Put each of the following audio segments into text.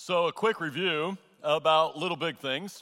So a quick review about little big things.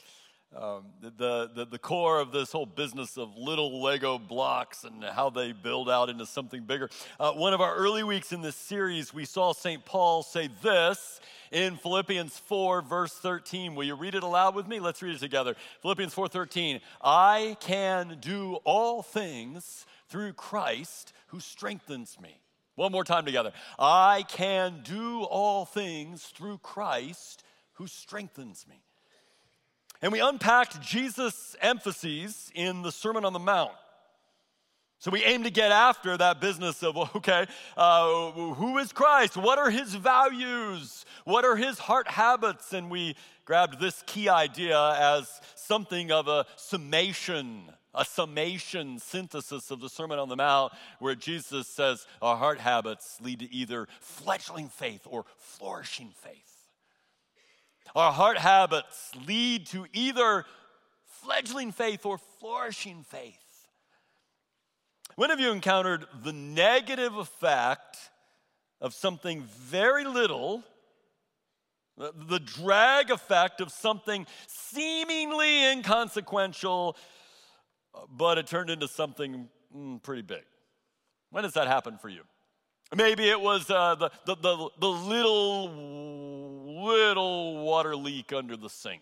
The core of this whole business of little Lego blocks and how they build out into something bigger. One of our early weeks in this series, we saw St. Paul say this in Philippians 4, verse 13. Will you read it aloud with me? Let's read it together. Philippians 4:13. I can do all things through Christ who strengthens me. One more time together. I can do all things through Christ who strengthens me. And we unpacked Jesus' emphases in the Sermon on the Mount. So we aim to get after that business of, who is Christ? What are his values? What are his heart habits? And we grabbed this key idea as something of a summation synthesis of the Sermon on the Mount, where Jesus says our heart habits lead to either fledgling faith or flourishing faith. Our heart habits lead to either fledgling faith or flourishing faith. When have you encountered the negative effect of something very little, the drag effect of something seemingly inconsequential, but it turned into something pretty big? When does that happen for you? Maybe it was the little water leak under the sink.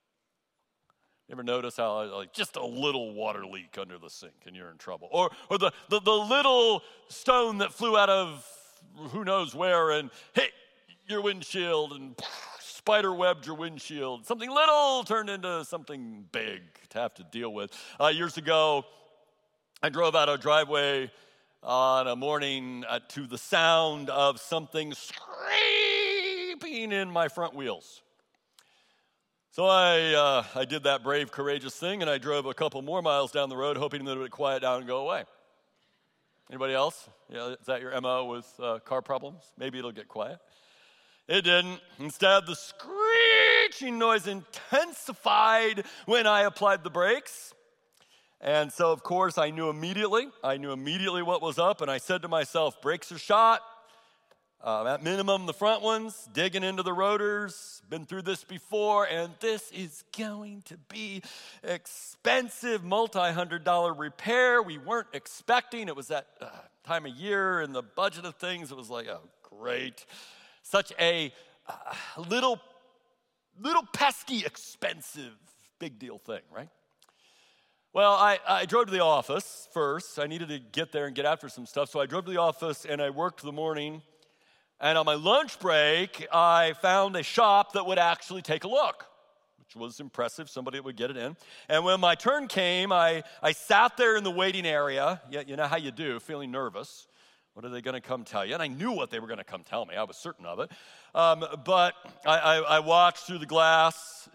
You ever notice how just a little water leak under the sink and you're in trouble? Or the little stone that flew out of who knows where and hit your windshield and spider webbed your windshield. Something little turned into something big to have to deal with. Years ago, I drove out a driveway on a morning to the sound of something scraping in my front wheels. So I did that brave, courageous thing, and I drove a couple more miles down the road, hoping that it would quiet down and go away. Anybody else? Yeah, is that your MO with car problems? Maybe it'll get quiet. It didn't. Instead, the screeching noise intensified when I applied the brakes. And so, of course, I knew immediately what was up, and I said to myself, brakes are shot. At minimum, the front ones, digging into the rotors, been through this before, and this is going to be expensive, multi-$100 repair. We weren't expecting. It was that time of year and the budget of things. It was like, oh, great. Such a little pesky, expensive, big deal thing, right? Well, I drove to the office first. I needed to get there and get after some stuff. So I drove to the office and I worked the morning. And on my lunch break, I found a shop that would actually take a look, which was impressive. Somebody would get it in. And when my turn came, I sat there in the waiting area. Yeah, you know how you do, feeling nervous. What are they going to come tell you? And I knew what they were going to come tell me. I was certain of it. But I watched through the glass.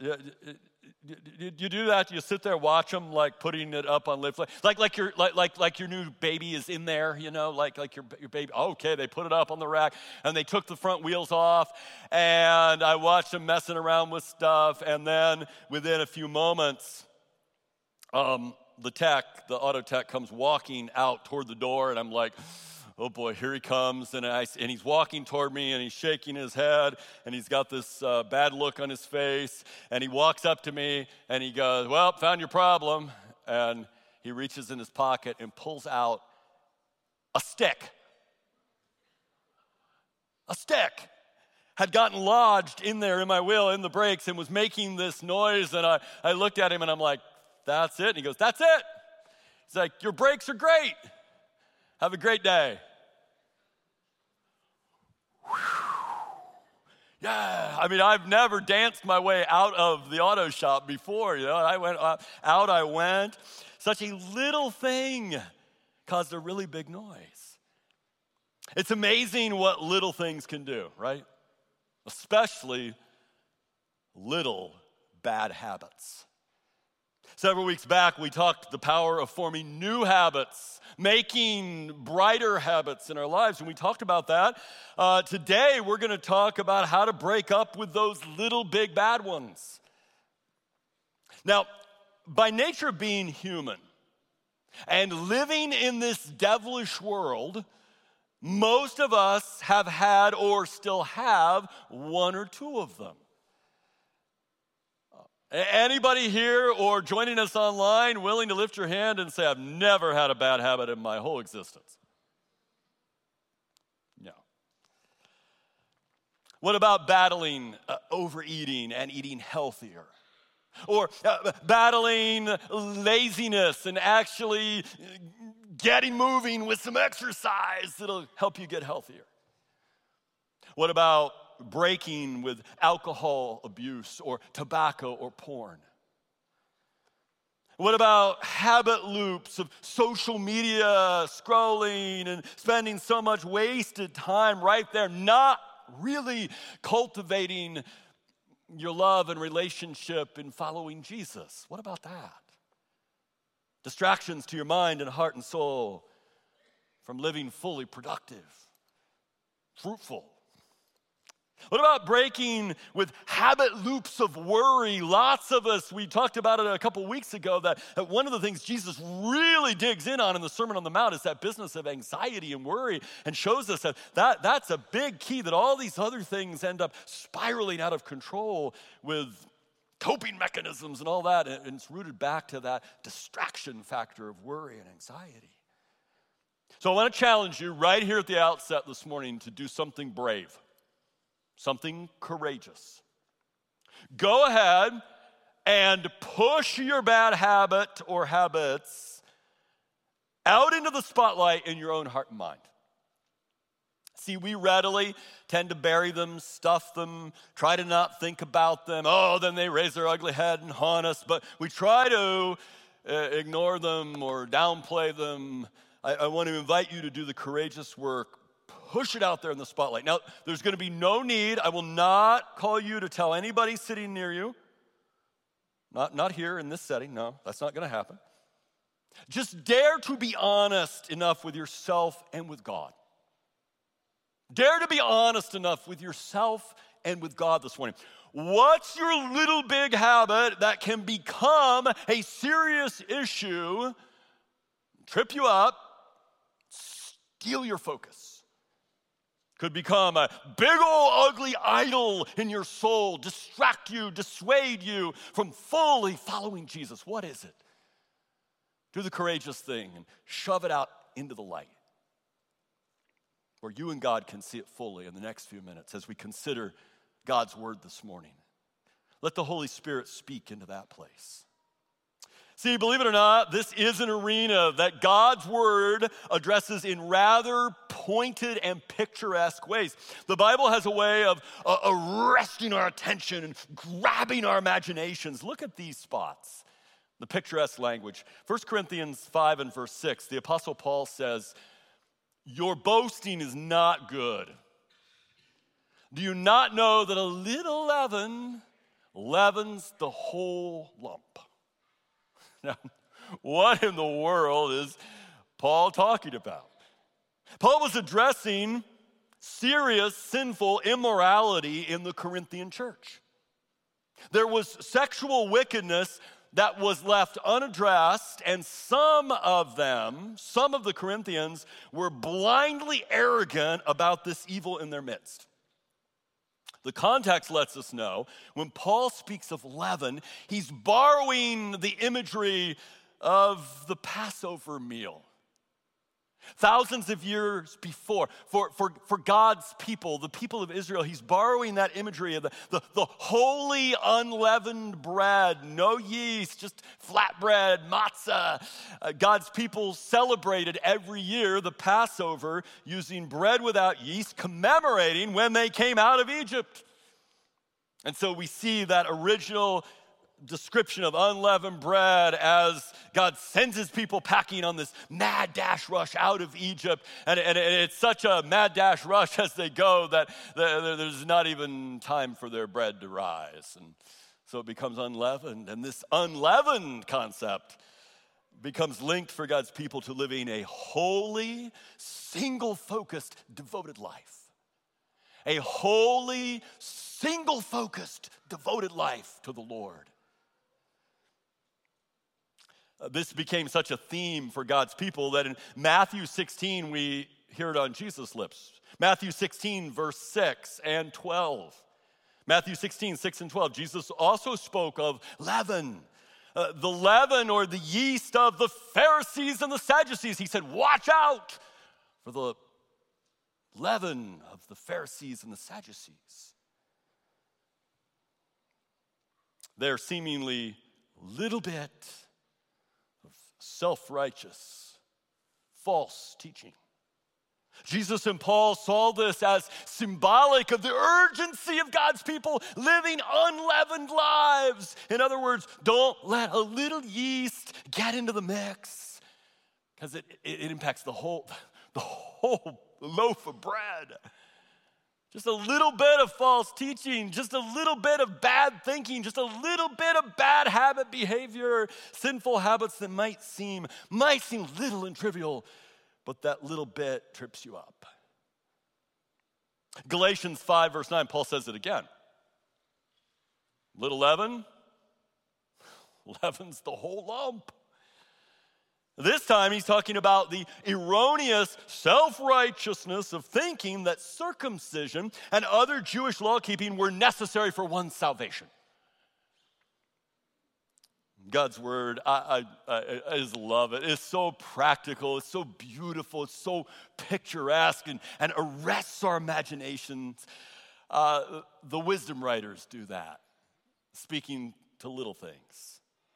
You do that? You sit there, watch them, like putting it up on lift, like your new baby is in there, you know, like your baby. Okay, they put it up on the rack, and they took the front wheels off, and I watched them messing around with stuff, and then within a few moments, the auto tech comes walking out toward the door, and I'm like, oh boy, here he comes, and he's walking toward me, and he's shaking his head, and he's got this bad look on his face, and he walks up to me, and he goes, well, found your problem, and he reaches in his pocket and pulls out a stick. A stick had gotten lodged in there in my wheel, in the brakes, and was making this noise, and I looked at him, and I'm like, that's it? And he goes, that's it. He's like, your brakes are great. Have a great day. Yeah, I mean, I've never danced my way out of the auto shop before, you know. I went. Such a little thing caused a really big noise. It's amazing what little things can do, right? Especially little bad habits. Several weeks back, we talked the power of forming new habits, making brighter habits in our lives, and we talked about that. Today, we're going to talk about how to break up with those little big bad ones. Now, by nature of being human and living in this devilish world, Most of us have had or still have one or two of them. Anybody here or joining us online willing to lift your hand and say, I've never had a bad habit in my whole existence? No. What about battling overeating and eating healthier? Or battling laziness and actually getting moving with some exercise that'll help you get healthier? What about breaking with alcohol abuse or tobacco or porn? What about habit loops of social media scrolling and spending so much wasted time right there, not really cultivating your love and relationship in following Jesus? What about that? Distractions to your mind and heart and soul from living fully productive, fruitful. What about breaking with habit loops of worry? Lots of us, we talked about it a couple weeks ago, that one of the things Jesus really digs in on in the Sermon on the Mount is that business of anxiety and worry, and shows us that that's a big key, that all these other things end up spiraling out of control with coping mechanisms and all that, and it's rooted back to that distraction factor of worry and anxiety. So I want to challenge you right here at the outset this morning to do something brave. Something courageous. Go ahead and push your bad habit or habits out into the spotlight in your own heart and mind. See, we readily tend to bury them, stuff them, try to not think about them. Oh, then they raise their ugly head and haunt us. But we try to ignore them or downplay them. I want to invite you to do the courageous work. Push it out there in the spotlight. Now, there's going to be no need. I will not call you to tell anybody sitting near you. Not here in this setting. No, that's not going to happen. Just dare to be honest enough with yourself and with God. Dare to be honest enough with yourself and with God this morning. What's your little big habit that can become a serious issue, trip you up, steal your focus? Could become a big old ugly idol in your soul, distract you, dissuade you from fully following Jesus. What is it? Do the courageous thing and shove it out into the light, where you and God can see it fully in the next few minutes as we consider God's word this morning. Let the Holy Spirit speak into that place. See, believe it or not, this is an arena that God's word addresses in rather pointed and picturesque ways. The Bible has a way of arresting our attention and grabbing our imaginations. Look at these spots, the picturesque language. 1 Corinthians 5 and verse 6, the Apostle Paul says, your boasting is not good. Do you not know that a little leaven leavens the whole lump? Now, what in the world is Paul talking about? Paul was addressing serious sinful immorality in the Corinthian church. There was sexual wickedness that was left unaddressed, and some of the Corinthians, were blindly arrogant about this evil in their midst. The context lets us know when Paul speaks of leaven, he's borrowing the imagery of the Passover meal. Thousands of years before, for God's people, the people of Israel, he's borrowing that imagery of the holy unleavened bread, no yeast, just flatbread, matzah. God's people celebrated every year the Passover using bread without yeast, commemorating when they came out of Egypt. And so we see that original description of unleavened bread as God sends his people packing on this mad dash rush out of Egypt. And it's such a mad dash rush as they go that there's not even time for their bread to rise. And so it becomes unleavened. And this unleavened concept becomes linked for God's people to living a holy, single-focused, devoted life. A holy, single-focused, devoted life to the Lord. This became such a theme for God's people that in Matthew 16, we hear it on Jesus' lips. Matthew 16, verse 6 and 12. Matthew 16, 6 and 12. Jesus also spoke of leaven. The leaven or the yeast of the Pharisees and the Sadducees. He said, watch out for the leaven of the Pharisees and the Sadducees. They're seemingly little bit of self-righteous, false teaching. Jesus and Paul saw this as symbolic of the urgency of God's people living unleavened lives. In other words, don't let a little yeast get into the mix, because it impacts the whole loaf of bread. Just a little bit of false teaching, just a little bit of bad thinking, just a little bit of bad habit behavior, sinful habits that might seem little and trivial, but that little bit trips you up. Galatians 5, verse 9, Paul says it again. Little leaven leavens the whole lump. This time he's talking about the erroneous self-righteousness of thinking that circumcision and other Jewish law-keeping were necessary for one's salvation. God's word, I just love it. It's so practical, it's so beautiful, it's so picturesque and arrests our imaginations. The wisdom writers do that, speaking to little things.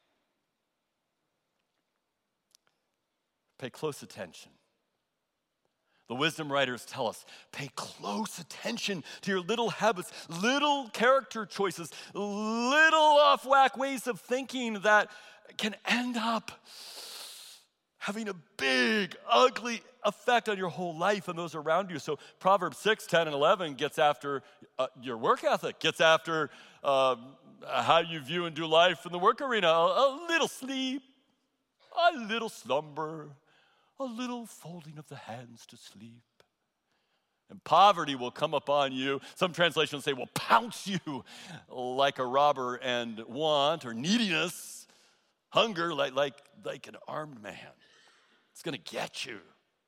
Pay close attention. The wisdom writers tell us, pay close attention to your little habits, little character choices, little off-whack ways of thinking that can end up having a big, ugly effect on your whole life and those around you. So Proverbs 6, 10, and 11 gets after your work ethic, gets after how you view and do life in the work arena. A little sleep, a little slumber, a little folding of the hands to sleep. And poverty will come upon you. Some translations say will pounce you like a robber, and want or neediness, hunger like an armed man. It's going to get you.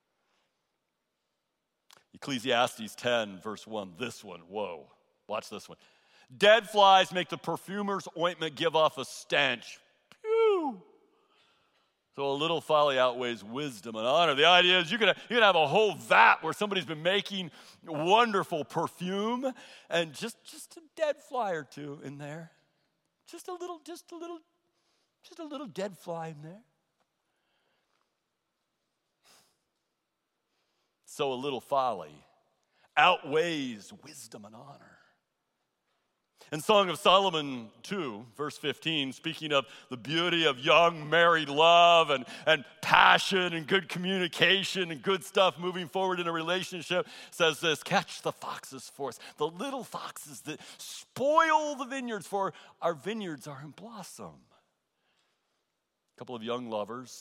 Ecclesiastes 10, verse 1, this one, whoa, watch this one. Dead flies make the perfumer's ointment give off a stench. Pew! So a little folly outweighs wisdom and honor. The idea is you can have a whole vat where somebody's been making wonderful perfume, and just a dead fly or two in there. Just a little dead fly in there. So a little folly outweighs wisdom and honor. In Song of Solomon 2, verse 15, speaking of the beauty of young married love and passion and good communication and good stuff moving forward in a relationship, says this, catch the foxes for us, the little foxes that spoil the vineyards, for our vineyards are in blossom. A couple of young lovers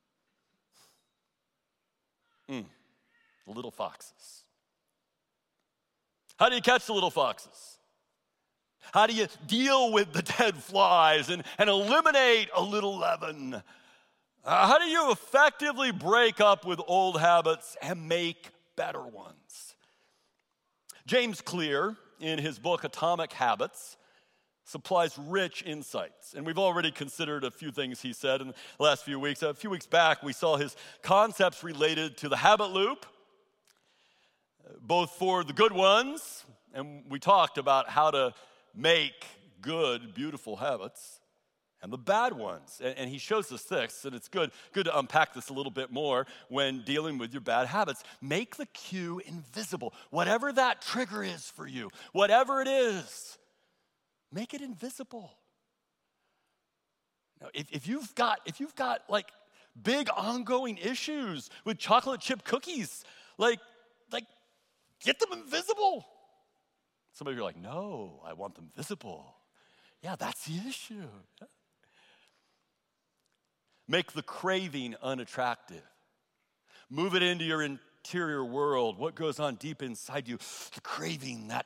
and the little foxes. How do you catch the little foxes? How do you deal with the dead flies and eliminate a little leaven? How do you effectively break up with old habits and make better ones? James Clear, in his book Atomic Habits, supplies rich insights. And we've already considered a few things he said in the last few weeks. A few weeks back, we saw his concepts related to the habit loop, both for the good ones, and we talked about how to make good, beautiful habits, and the bad ones. And he shows us this, and it's good to unpack this a little bit more when dealing with your bad habits. Make the cue invisible. Whatever that trigger is for you, whatever it is, make it invisible. Now, if you've got like big ongoing issues with chocolate chip cookies, like get them invisible. Some of you are like, no, I want them visible. Yeah, that's the issue. Make the craving unattractive. Move it into your interior world, what goes on deep inside you, the craving, that,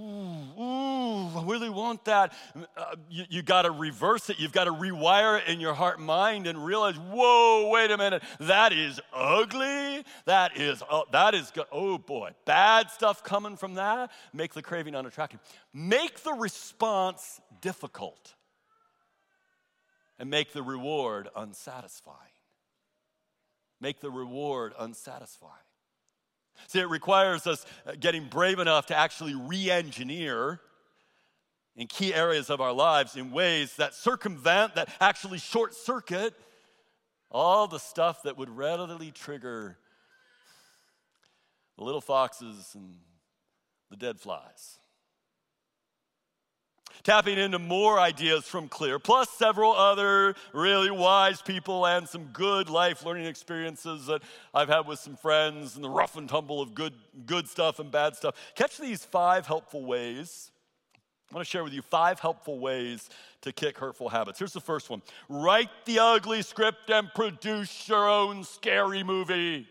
I really want that. You got to reverse it. You've got to rewire it in your heart and mind and realize, whoa, wait a minute, that is ugly. That is good. Oh boy, bad stuff coming from that. Make the craving unattractive. Make the response difficult and make the reward unsatisfying. Make the reward unsatisfying. See, it requires us getting brave enough to actually re-engineer in key areas of our lives in ways that circumvent, that actually short-circuit all the stuff that would readily trigger the little foxes and the dead flies. Tapping into more ideas from Clear, plus several other really wise people and some good life learning experiences that I've had with some friends and the rough and tumble of good stuff and bad stuff. Catch these 5 helpful ways. I want to share with you 5 helpful ways to kick hurtful habits. Here's the first one. Write the ugly script and produce your own scary movie.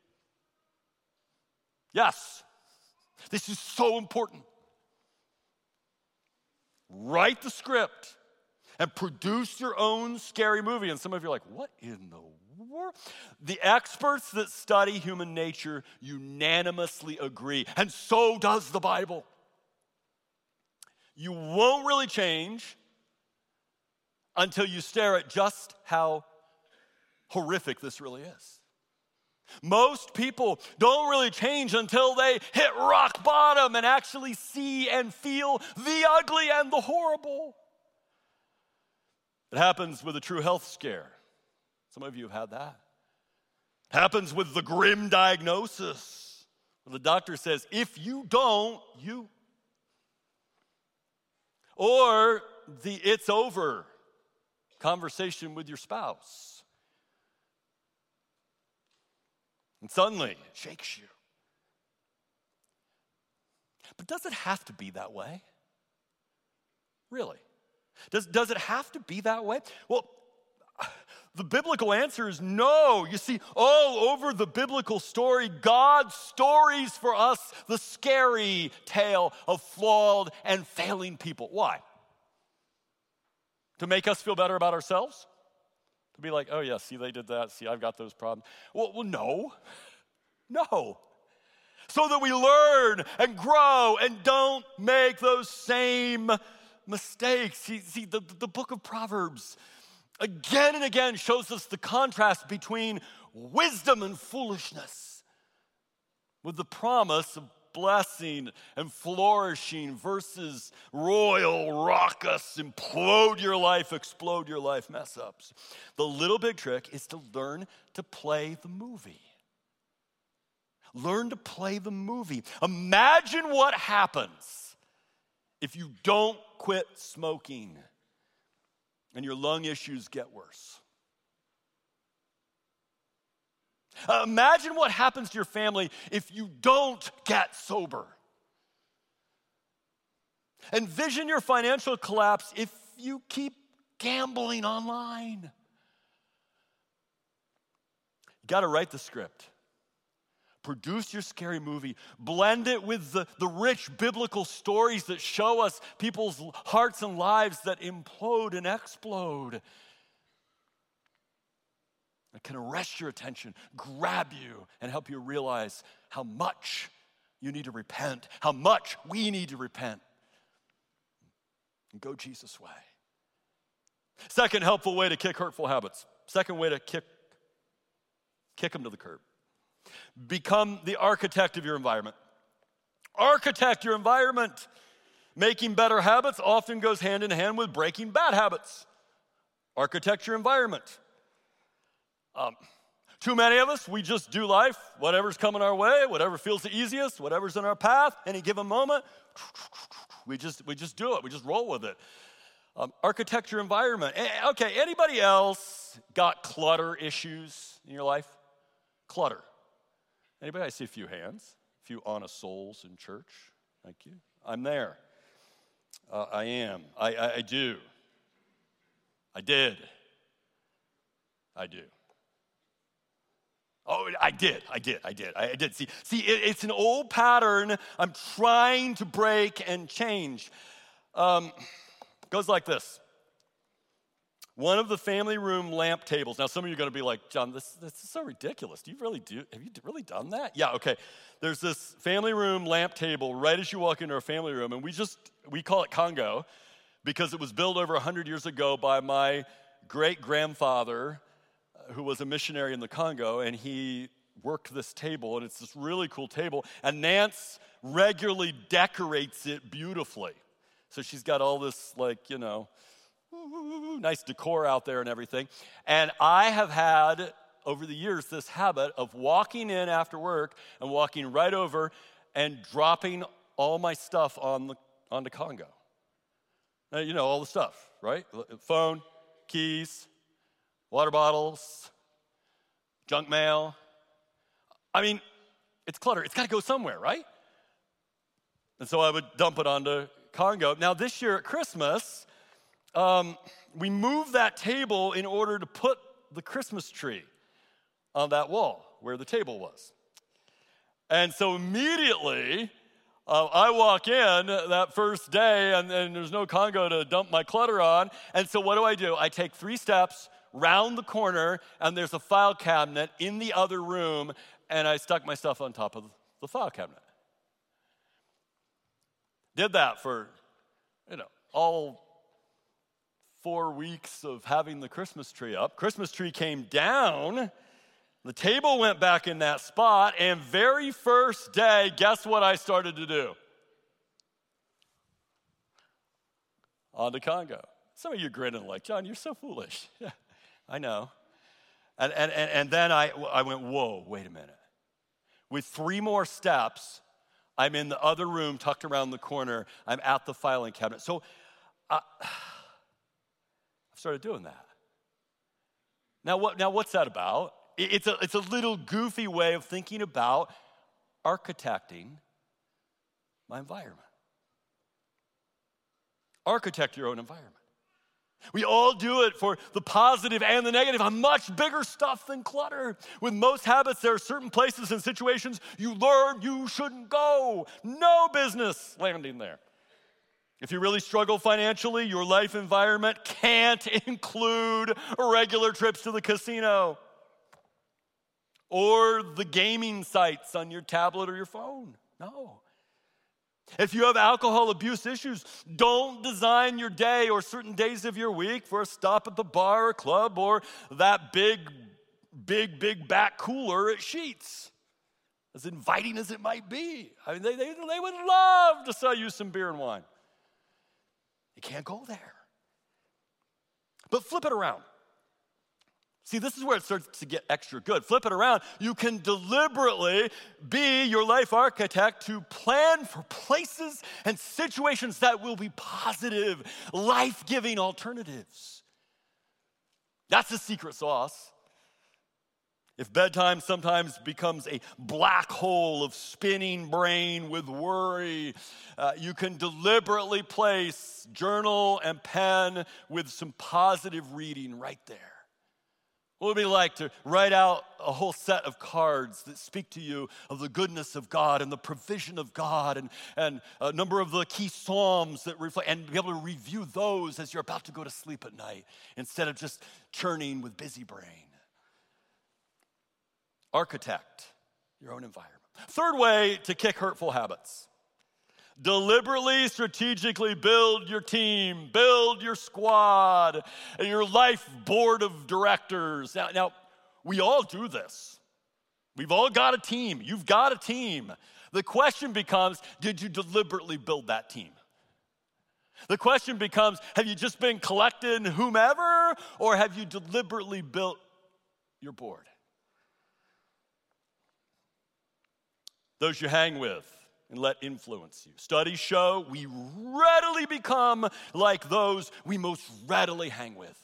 Yes, this is so important. Write the script and produce your own scary movie. And some of you are like, what in the world? The experts that study human nature unanimously agree, and so does the Bible. You won't really change until you stare at just how horrific this really is. Most people don't really change until they hit rock bottom and actually see and feel the ugly and the horrible. It happens with a true health scare. Some of you have had that. It happens with the grim diagnosis, where the doctor says, if you don't, you. Or the it's over conversation with your spouse. And suddenly, it shakes you. But does it have to be that way? Really? Does it have to be that way? Well, the biblical answer is no. You see, all over the biblical story, God stories for us the scary tale of flawed and failing people. Why? To make us feel better about ourselves? To be like, oh yeah, see, they did that. See, I've got those problems. Well, no. No. So that we learn and grow and don't make those same mistakes. See, the book of Proverbs again and again shows us the contrast between wisdom and foolishness, with the promise of blessing and flourishing versus royal, raucous, implode your life, explode your life mess ups. The little big trick is to learn to play the movie. Learn to play the movie. Imagine what happens if you don't quit smoking and your lung issues get worse. Imagine what happens to your family if you don't get sober. Envision your financial collapse if you keep gambling online. You got to write the script. Produce your scary movie. Blend it with the rich biblical stories that show us people's hearts and lives that implode and explode. It can arrest your attention, grab you, and help you realize how much you need to repent, how much we need to repent, and go Jesus' way. Second helpful way to kick hurtful habits. Second way to kick them to the curb. Become the architect of your environment. Architect your environment. Making better habits often goes hand in hand with breaking bad habits. Architect your environment. Too many of us, we just do life, whatever's coming our way, whatever feels the easiest, whatever's in our path, any given moment, we just do it, we just roll with it. Architect your environment. Okay, anybody else got clutter issues in your life? Clutter. Anybody? I see a few hands, a few honest souls in church. Thank you. I'm there. I am. I do. I did. I do. Oh, I did. See, it's an old pattern I'm trying to break and change. Goes like this. One of the family room lamp tables. Now, some of you are going to be like, John, this is so ridiculous. Have you really done that? Yeah, okay. There's this family room lamp table right as you walk into our family room, and we call it Congo because it was built over 100 years ago by my great-grandfather, who was a missionary in the Congo, and he worked this table, and it's this really cool table, and Nance regularly decorates it beautifully. So she's got all this, nice decor out there and everything. And I have had, over the years, this habit of walking in after work and walking right over and dropping all my stuff onto Congo. Now, all the stuff, right? Phone, keys, water bottles, junk mail. I mean, it's clutter. It's got to go somewhere, right? And so I would dump it onto Congo. Now, this year at Christmas, we moved that table in order to put the Christmas tree on that wall where the table was. And so immediately, I walk in that first day, and there's no Congo to dump my clutter on. And so what do? I take 3 steps round the corner, and there's a file cabinet in the other room, and I stuck my stuff on top of the file cabinet. Did that for, all 4 weeks of having the Christmas tree up. Christmas tree came down, the table went back in that spot, and very first day, guess what I started to do? Onto Congo. Some of you grinning like, John, you're so foolish. Yeah, I know. And then I went, whoa, wait a minute. With 3 more steps, I'm in the other room tucked around the corner. I'm at the filing cabinet. So I've started doing that. Now what's that about? It's a little goofy way of thinking about architecting my environment. Architect your own environment. We all do it for the positive and the negative on much bigger stuff than clutter. With most habits, there are certain places and situations you learn you shouldn't go. No business landing there. If you really struggle financially, your life environment can't include regular trips to the casino or the gaming sites on your tablet or your phone. No. If you have alcohol abuse issues, don't design your day or certain days of your week for a stop at the bar or club or that big back cooler at Sheetz. As inviting as it might be. I mean, they would love to sell you some beer and wine. You can't go there. But flip it around. See, this is where it starts to get extra good. Flip it around. You can deliberately be your life architect to plan for places and situations that will be positive, life-giving alternatives. That's the secret sauce. If bedtime sometimes becomes a black hole of spinning brain with worry, you can deliberately place journal and pen with some positive reading right there. What would it be like to write out a whole set of cards that speak to you of the goodness of God and the provision of God and a number of the key psalms that reflect, and be able to review those as you're about to go to sleep at night instead of just churning with busy brain? Architect your own environment. Third way to kick hurtful habits. Deliberately, strategically build your team, build your squad, and your life board of directors. Now, we all do this. We've all got a team. You've got a team. The question becomes, did you deliberately build that team? The question becomes, have you just been collecting whomever, or have you deliberately built your board? Those you hang with and let influence you. Studies show we readily become like those we most readily hang with.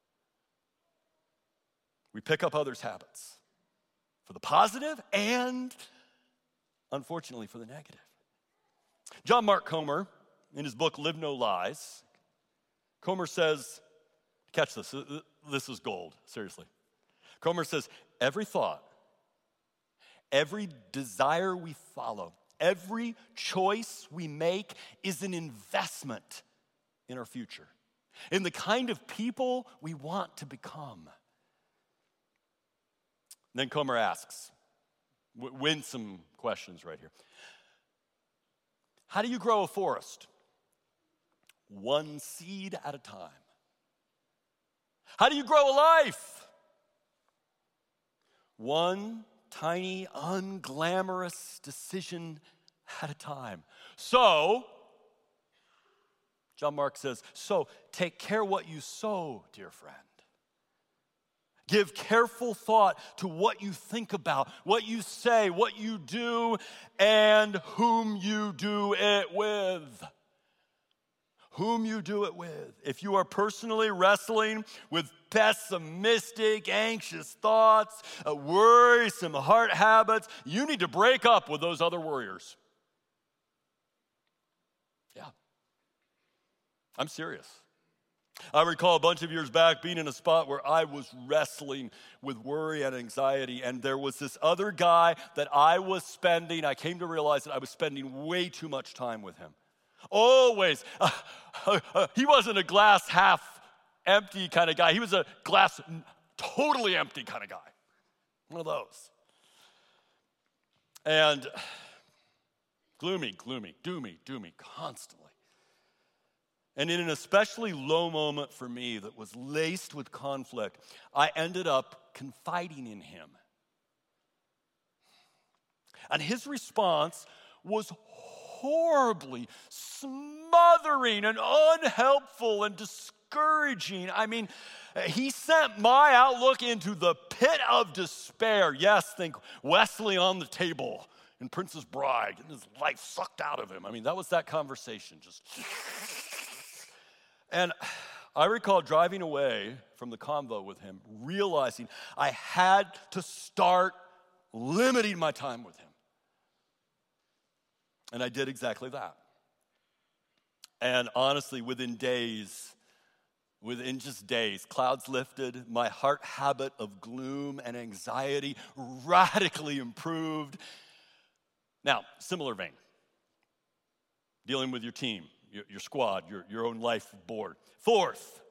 We pick up others' habits for the positive and, unfortunately, for the negative. John Mark Comer, in his book Live No Lies, Comer says, catch this is gold, seriously. Comer says, every thought Every desire we follow, every choice we make is an investment in our future, in the kind of people we want to become. Then Comer asks, winsome questions right here. How do you grow a forest? One seed at a time. How do you grow a life? One tiny, unglamorous decision at a time. So, John Mark says, so take care what you sow, dear friend. Give careful thought to what you think about, what you say, what you do, and whom you do it with. Whom you do it with. If you are personally wrestling with pessimistic, anxious thoughts, worrisome heart habits, you need to break up with those other warriors. Yeah. I'm serious. I recall a bunch of years back being in a spot where I was wrestling with worry and anxiety, and there was this other guy that I came to realize that I was spending way too much time with him. Always. He wasn't a glass half empty kind of guy. He was a glass totally empty kind of guy. One of those. And gloomy, doomy, constantly. And in an especially low moment for me that was laced with conflict, I ended up confiding in him. And his response was horribly smothering and unhelpful and discouraging. I mean, he sent my outlook into the pit of despair. Yes, think Wesley on the table in Princess Bride, getting his life sucked out of him. I mean, that was that conversation, just... And I recall driving away from the convo with him, realizing I had to start limiting my time with him. And I did exactly that. And honestly, within just days, clouds lifted, my heart habit of gloom and anxiety radically improved. Now, similar vein, dealing with your team, your squad, your own life board. Fourth,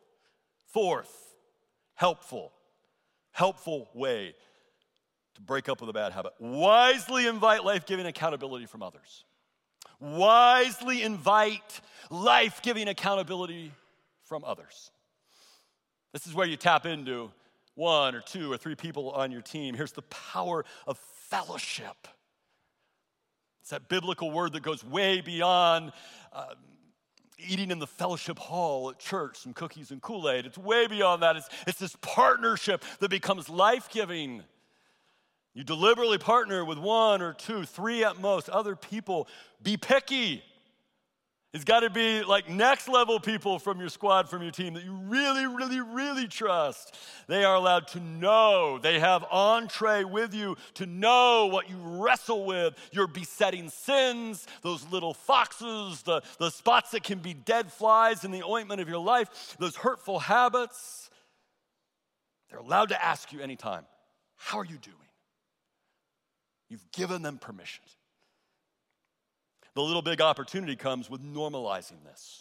helpful way to break up with a bad habit. Wisely invite life-giving accountability from others. Wisely invite life-giving accountability from others. This is where you tap into one or two or three people on your team. Here's the power of fellowship. It's that biblical word that goes way beyond eating in the fellowship hall at church, some cookies and Kool-Aid. It's way beyond that. It's this partnership that becomes life-giving. You deliberately partner with one or two, three at most, other people. Be picky. It's got to be like next level people from your squad, from your team that you really trust. They are allowed to know. They have entree with you to know what you wrestle with, your besetting sins, those little foxes, the spots that can be dead flies in the ointment of your life, those hurtful habits. They're allowed to ask you anytime, how are you doing? You've given them permission. The little big opportunity comes with normalizing this.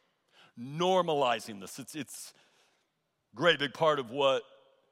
It's a great big part of what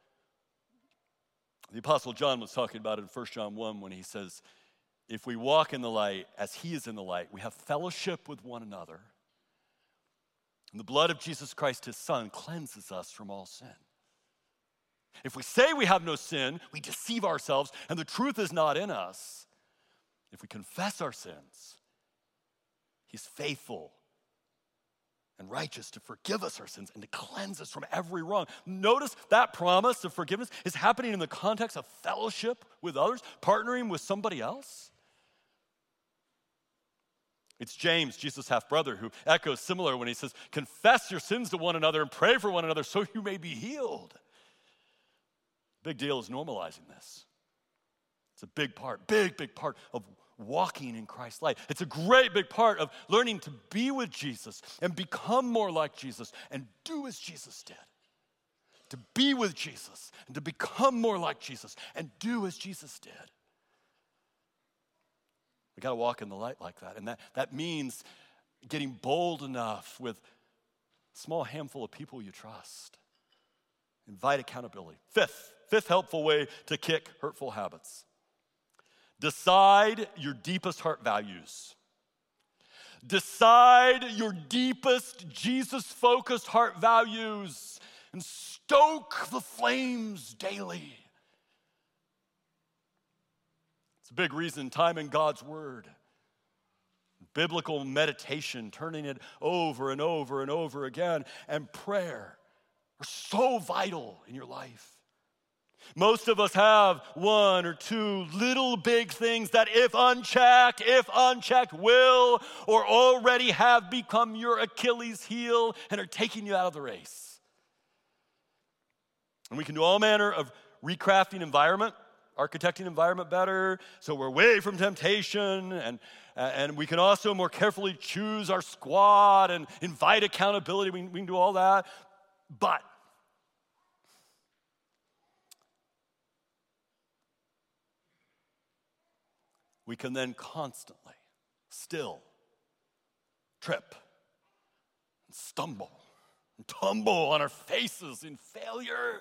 the Apostle John was talking about in 1 John 1 when he says, if we walk in the light as he is in the light, we have fellowship with one another. And the blood of Jesus Christ, his son, cleanses us from all sin. If we say we have no sin, we deceive ourselves, and the truth is not in us. If we confess our sins, he's faithful and righteous to forgive us our sins and to cleanse us from every wrong. Notice that promise of forgiveness is happening in the context of fellowship with others, partnering with somebody else. It's James, Jesus' half-brother, who echoes similar when he says, confess your sins to one another and pray for one another so you may be healed. Big deal is normalizing this. It's a big part of walking in Christ's light. It's a great big part of learning to be with Jesus and become more like Jesus and do as Jesus did. To be with Jesus and to become more like Jesus and do as Jesus did. We got to walk in the light like that. And that means getting bold enough with a small handful of people you trust. Invite accountability. Fifth helpful way to kick hurtful habits. Decide your deepest heart values. Decide your deepest Jesus-focused heart values and stoke the flames daily. It's a big reason time in God's Word, biblical meditation, turning it over and over and over again, and prayer are so vital in your life. Most of us have one or two little big things that if unchecked, will or already have become your Achilles heel and are taking you out of the race. And we can do all manner of recrafting environment, architecting environment better, so we're away from temptation, and we can also more carefully choose our squad and invite accountability. We can do all that, but we can then constantly still trip and stumble and tumble on our faces in failure.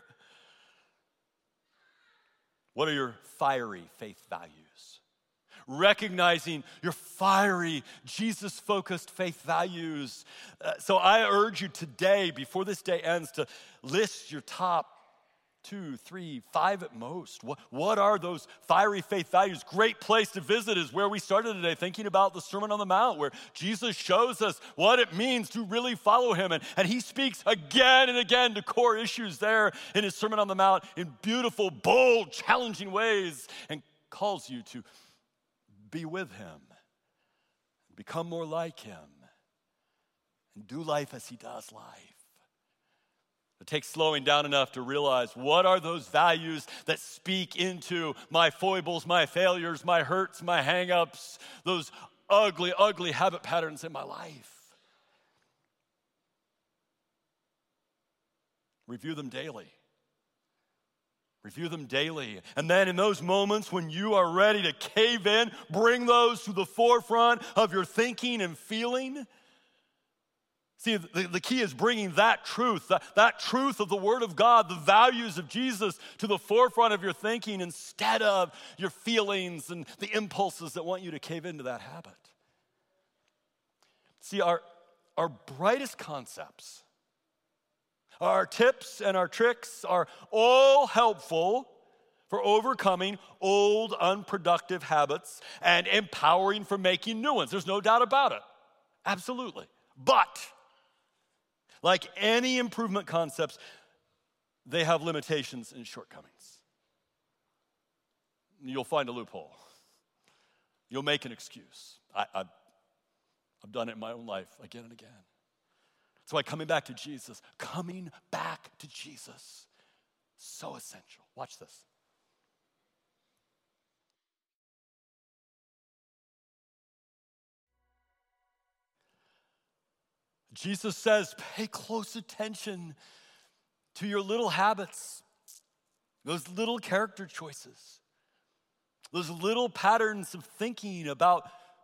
What are your fiery faith values? Recognizing your fiery, Jesus-focused faith values. So I urge you today, before this day ends, to list your top 2, 3, 5 at most. What are those fiery faith values? Great place to visit is where we started today, thinking about the Sermon on the Mount, where Jesus shows us what it means to really follow him. And he speaks again and again to core issues there in his Sermon on the Mount in beautiful, bold, challenging ways, and calls you to be with him, become more like him, and do life as he does life. It takes slowing down enough to realize what are those values that speak into my foibles, my failures, my hurts, my hang-ups, those ugly, ugly habit patterns in my life. Review them daily. Review them daily. And then in those moments when you are ready to cave in, bring those to the forefront of your thinking and feeling. See, the key is bringing that truth of the Word of God, the values of Jesus to the forefront of your thinking instead of your feelings and the impulses that want you to cave into that habit. See, our brightest concepts, our tips and our tricks are all helpful for overcoming old, unproductive habits and empowering for making new ones. There's no doubt about it. Absolutely. But like any improvement concepts, they have limitations and shortcomings. You'll find a loophole. You'll make an excuse. I've done it in my own life again and again. That's why coming back to Jesus, so essential. Watch this. Jesus says, pay close attention to your little habits, those little character choices, those little patterns of thinking about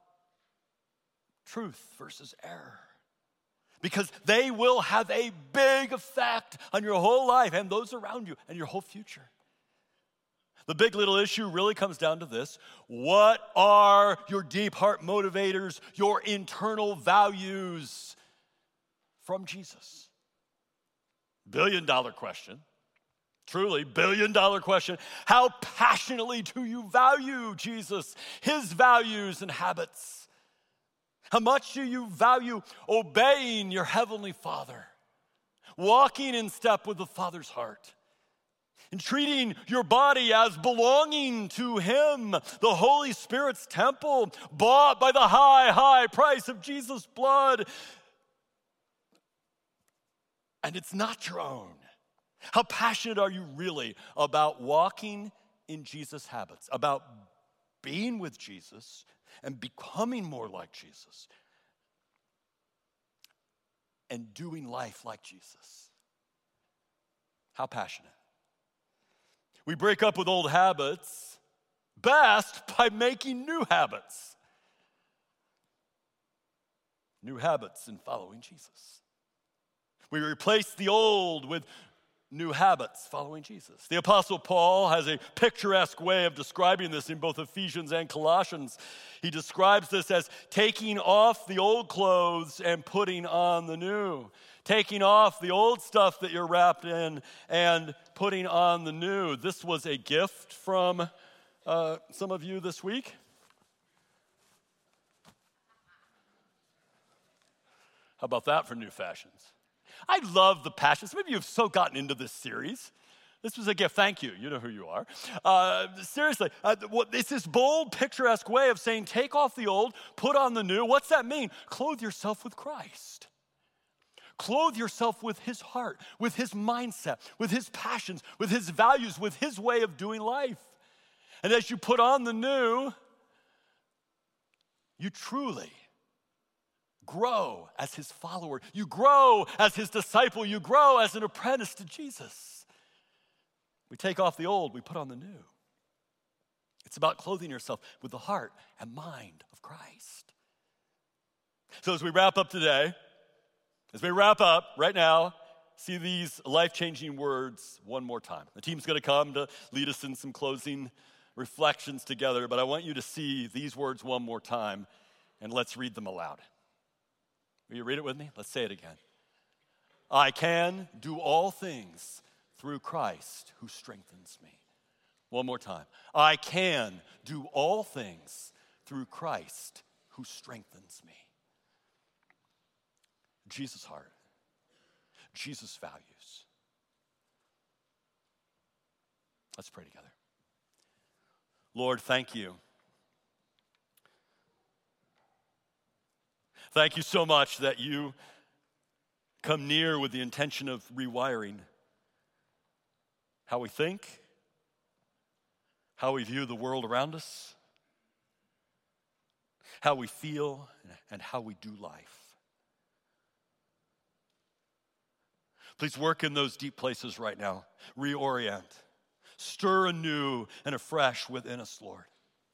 truth versus error. Because they will have a big effect on your whole life and those around you and your whole future. The big little issue really comes down to this. What are your deep heart motivators, your internal values from Jesus? $1 billion question. Truly, $1 billion question. How passionately do you value Jesus, his values and habits? How much do you value obeying your heavenly Father, walking in step with the Father's heart, and treating your body as belonging to him, the Holy Spirit's temple, bought by the high, high price of Jesus' blood? And it's not your own. How passionate are you really about walking in Jesus' habits, about being with Jesus and becoming more like Jesus and doing life like Jesus? How passionate. We break up with old habits best by making new habits. new habits in following Jesus. We replace the old with new habits following Jesus. The Apostle Paul has a picturesque way of describing this in both Ephesians and Colossians. He describes this as taking off the old clothes and putting on the new. Taking off the old stuff that you're wrapped in and putting on the new. This was a gift from some of you this week. How about that for new fashions? I love the passion. Some of you have so gotten into this series. This was a gift. Thank you. You know who you are. Seriously, it's this bold, picturesque way of saying, take off the old, put on the new. What's that mean? Clothe yourself with Christ. Clothe yourself with his heart, with his mindset, with his passions, with his values, with his way of doing life. And as you put on the new, you truly grow as his follower. You grow as his disciple. You grow as an apprentice to Jesus. We take off the old, we put on the new. It's about clothing yourself with the heart and mind of Christ. So as we wrap up today, right now, see these life-changing words one more time. The team's going to come to lead us in some closing reflections together, but I want you to see these words one more time, and let's read them aloud. Will you read it with me? Let's say it again. I can do all things through Christ who strengthens me. One more time. I can do all things through Christ who strengthens me. Jesus' heart, Jesus' values. Let's pray together. Lord, thank you. Thank you so much that you come near with the intention of rewiring how we think, how we view the world around us, how we feel, and how we do life. Please work in those deep places right now. Reorient. Stir anew and afresh within us, Lord.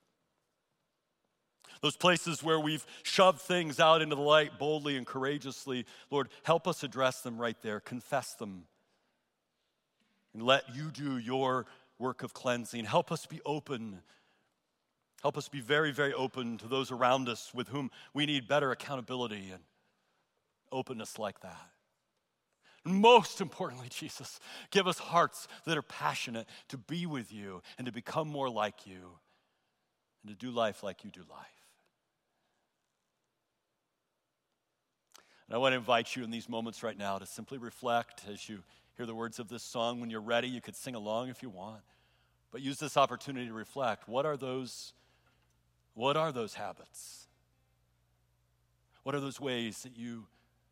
Those places where we've shoved things out into the light boldly and courageously, Lord, help us address them right there. Confess them. And let you do your work of cleansing. Help us be open. Help us be very, very open to those around us with whom we need better accountability and openness like that. And most importantly, Jesus, give us hearts that are passionate to be with you and to become more like you and to do life like you do life. And I want to invite you in these moments right now to simply reflect as you hear the words of this song. When you're ready, you could sing along if you want. But use this opportunity to reflect. What are those habits? What are those ways that you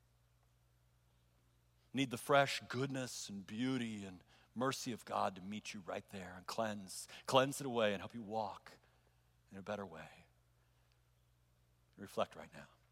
need the fresh goodness and beauty and mercy of God to meet you right there and cleanse it away and help you walk in a better way? Reflect right now.